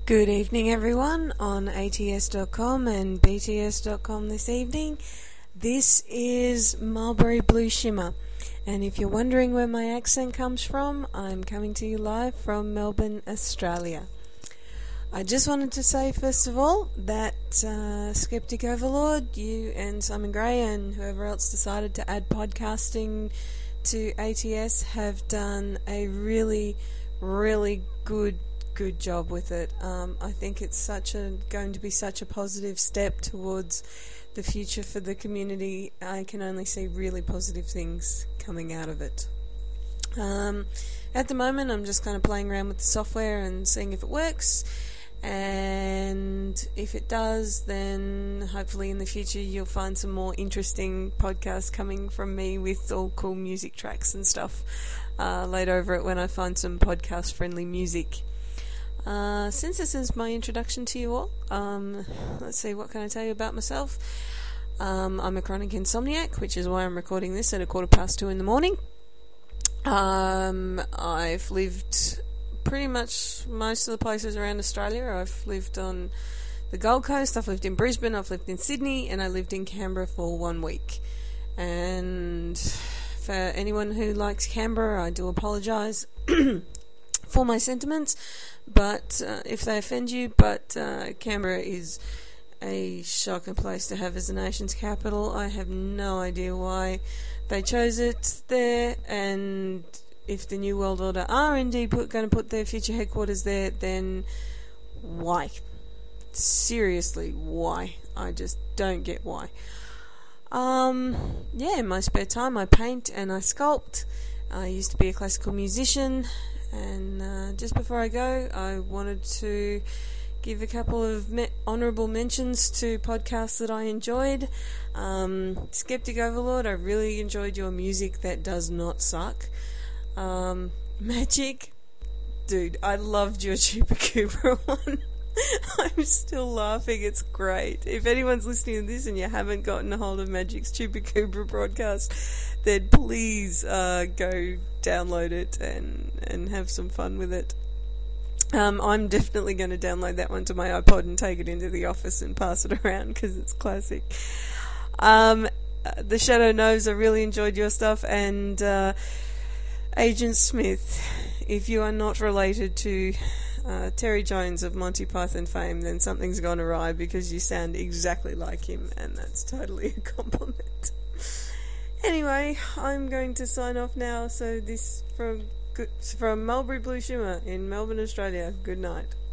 Good evening, everyone, on ATS.com and BTS.com this evening. This is Mulberry Blue Shimmer, and if you're wondering where my accent comes from, I'm coming to you live from Melbourne, Australia. I just wanted to say, first of all, that Skeptic Overlord, you and Simon Gray and whoever else decided to add podcasting to ATS have done a really, really good job with it. I think it's going to be such a positive step towards the future for the community. I can only see really positive things coming out of it. At the moment, I'm just kind of playing around with the software and seeing if it works. And if it does, then hopefully in the future you'll find some more interesting podcasts coming from me with all cool music tracks and stuff laid over it when I find some podcast-friendly music. Since this is my introduction to you all, let's see, what can I tell you about myself? I'm a chronic insomniac, which is why I'm recording this at 2:15 in the morning. I've lived pretty much most of the places around Australia. I've lived on the Gold Coast, I've lived in Brisbane, I've lived in Sydney, and I lived in Canberra for 1 week. And for anyone who likes Canberra, I do apologise for my sentiments, but if they offend you, but Canberra is a shocking place to have as the nation's capital. I have no idea why they chose it there, and if the New World Order are indeed going to put their future headquarters there, then why? Seriously, why? I just don't get why. In my spare time I paint and I sculpt. I used to be a classical musician, and just before I go, I wanted to give a couple of honourable mentions to podcasts that I enjoyed. Skeptic Overlord, I really enjoyed your music that does not suck. Magic, dude, I loved your Chupa Cooper one. I'm still laughing, it's great. If anyone's listening to this and you haven't gotten a hold of Magic's Chupa Cooper broadcast, then please go download it and have some fun with it. I'm definitely going to download that one to my iPod and take it into the office and pass it around because it's classic. The Shadow Knows, I really enjoyed your stuff, and Agent Smith, if you are not related to Terry Jones of Monty Python fame, then something's gone awry, because you sound exactly like him, and that's totally a compliment. Anyway, I'm going to sign off now. So this from Mulberry Blue Shimmer in Melbourne, Australia. Good night.